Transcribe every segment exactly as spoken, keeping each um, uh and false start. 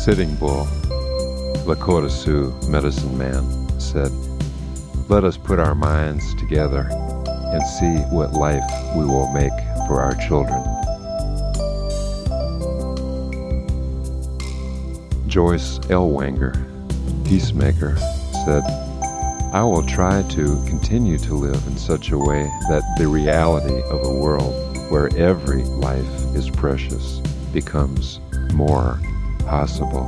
Sitting Bull, Lakota Sioux medicine man, said, "Let us put our minds together and see what life we will make for our children." Joyce Ellwanger, peacemaker, said, "I will try to continue to live in such a way that the reality of a world where every life is precious becomes more possible."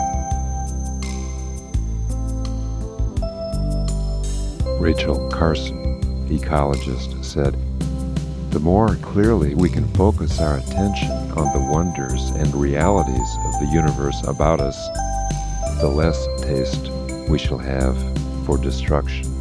Rachel Carson, ecologist, said, "The more clearly we can focus our attention on the wonders and realities of the universe about us, the less taste we shall have for destruction."